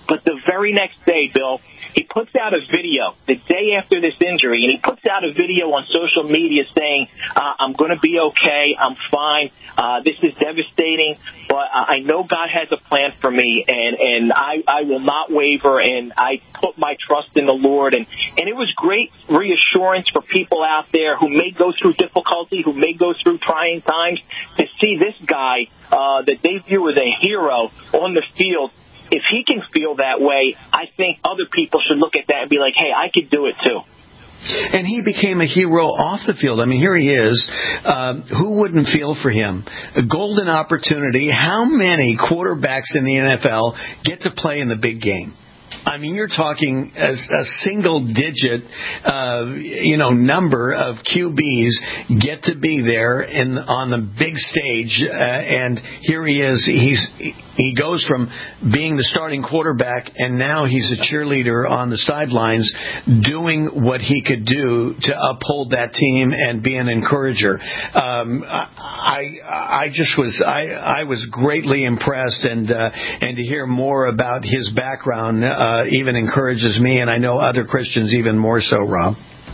But the very next day, Bill, he puts out a video the day after this injury, and he puts out a video on social media saying, uh, I'm going to be okay, I'm fine, uh, this is devastating, but I know God has a plan for me, and, and I, I will not waver, and I put my trust in the Lord. And, and it was great reassurance for people out there who may go through difficulty, who may go through trying times, to see this guy uh, that they view as a hero on the field. If he can feel that way, I think other people should look at that and be like, hey, I could do it too. And he became a hero off the field. I mean, here he is. Uh, who wouldn't feel for him? A golden opportunity. How many quarterbacks in the N F L get to play in the big game? I mean, you're talking a, a single-digit, uh, you know, number of Q Bs get to be there in on the big stage, uh, and here he is. He's he goes from being the starting quarterback, and now he's a cheerleader on the sidelines, doing what he could do to uphold that team and be an encourager. Um, I I just was I I was greatly impressed, and uh, and to hear more about his background. Uh, Uh, even encourages me, and I know other Christians even more so, Rob.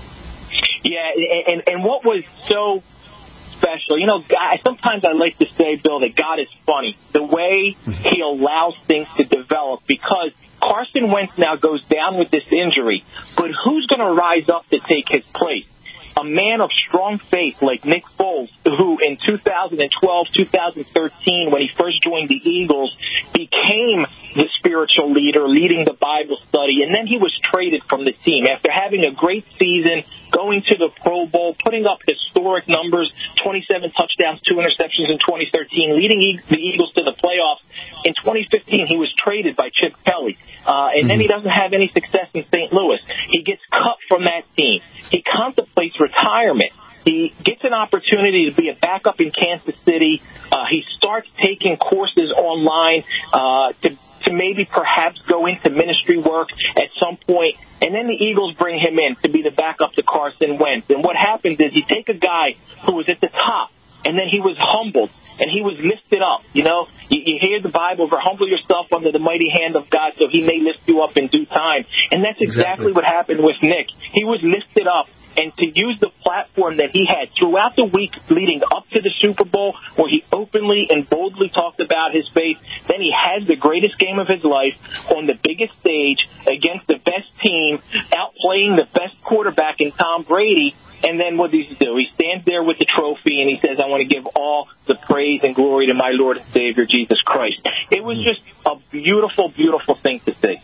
Yeah, and, and what was so special, you know, I, sometimes I like to say, Bill, that God is funny. The way he allows things to develop, because Carson Wentz now goes down with this injury, but who's going to rise up to take his place? A man of strong faith like Nick Foles, who in two thousand twelve, two thousand thirteen, when he first joined the Eagles, became the spiritual leader, leading the Bible study, and then he was traded from the team after having a great season, going to the Pro Bowl, putting up historic numbers, twenty-seven touchdowns, two interceptions in twenty thirteen, leading the Eagles to the playoffs. In twenty fifteen, he was traded by Chip Kelly, uh, and then he doesn't have any success in Saint Louis. He gets cut from that team. He contemplates retirement. He gets an opportunity to be a backup in Kansas City. Uh, he starts taking courses online uh, to, to maybe perhaps go into ministry work at some point. And then the Eagles bring him in to be the backup to Carson Wentz. And what happens is you take a guy who was at the top, and then he was humbled, and he was lifted up. You know, you, you hear the Bible, for humble yourself under the mighty hand of God so he may lift you up in due time. And that's exactly, exactly what happened with Nick. He was lifted up. And to use the platform that he had throughout the week leading up to the Super Bowl, where he openly and boldly talked about his faith, then he has the greatest game of his life on the biggest stage against the best team, outplaying the best quarterback in Tom Brady. And then what does he do? He stands there with the trophy and he says, I want to give all the praise and glory to my Lord and Savior, Jesus Christ. It was just a beautiful, beautiful thing to see.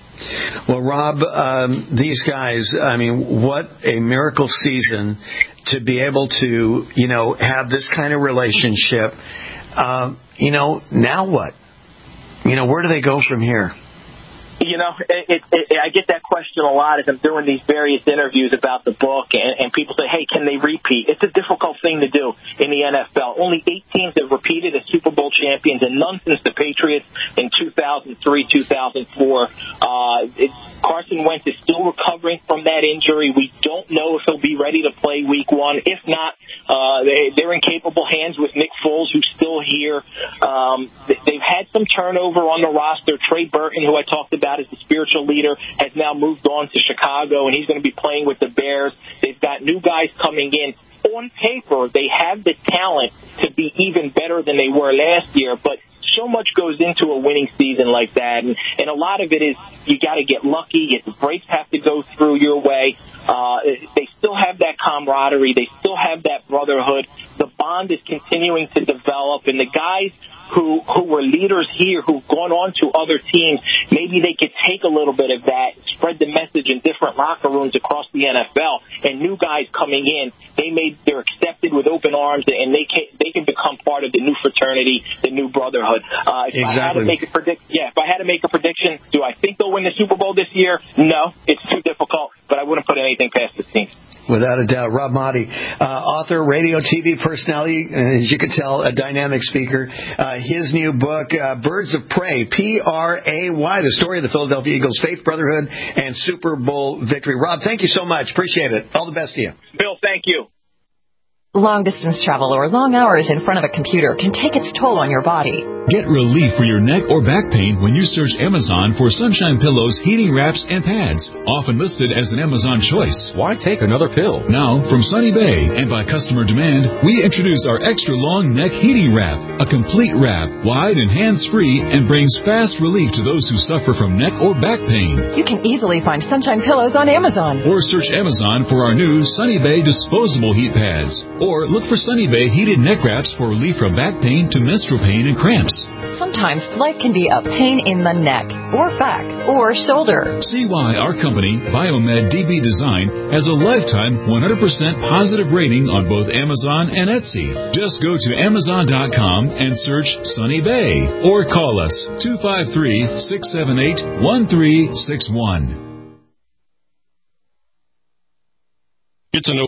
Well, Rob, um, these guys, I mean, what a miracle season to be able to, you know, have this kind of relationship. Uh, you know, now what? You know, where do they go from here? You know, it, it, it, I get that question a lot as I'm doing these various interviews about the book, and, and people say, hey, can they repeat? It's a difficult thing to do in the N F L. Only eight teams have repeated as Super Bowl champions, and none since the Patriots in two thousand three, two thousand four. Uh, it, Carson Wentz is still recovering from that injury. We don't know if he'll be ready to play week one. If not, uh, they, they're in capable hands with Nick Foles, who's still here. Um, they've had some turnover on the roster. Trey Burton, who I talked about as the spiritual leader, has now moved on to Chicago, and he's going to be playing with the Bears. They've got new guys coming in. On paper, they have the talent to be even better than they were last year, but so much goes into a winning season like that, and, and a lot of it is you got to get lucky. The breaks have to go through your way. Uh, they still have that camaraderie. They still have that brotherhood. The bond is continuing to develop, and the guys who who were leaders here, who've gone on to other teams, maybe they could take a little bit of that, spread the message in different locker rooms across the N F L, and new guys coming in, they may they're accepted with open arms, and they can they can become part of the new fraternity, the new brotherhood. Uh, if exactly. I had to make a predict, yeah, if I had to make a prediction, do I think they'll win the Super Bowl this year? No, it's too difficult, but I wouldn't put anything past this team. Without a doubt. Rob Maaddi, uh, author, radio, T V personality, uh, as you can tell, a dynamic speaker. Uh, his new book, uh, Birds of Prey, P R A Y, the story of the Philadelphia Eagles' faith, brotherhood, and Super Bowl victory. Rob, thank you so much. Appreciate it. All the best to you. Bill, thank you. Long distance travel or long hours in front of a computer can take its toll on your body. Get relief for your neck or back pain when you search Amazon for Sunshine Pillows, heating wraps, and pads, often listed as an Amazon choice. Why take another pill? Now, from Sunny Bay, and by customer demand, we introduce our extra long neck heating wrap, a complete wrap, wide and hands-free, and brings fast relief to those who suffer from neck or back pain. You can easily find Sunshine Pillows on Amazon. Or search Amazon for our new Sunny Bay disposable heat pads. Or look for Sunny Bay heated neck wraps for relief from back pain to menstrual pain and cramps. Sometimes life can be a pain in the neck, or back, or shoulder. See why our company, Biomed D B Design, has a lifetime one hundred percent positive rating on both Amazon and Etsy. Just go to Amazon dot com and search Sunny Bay. Or call us two five three, six seven eight, one three six one. It's a no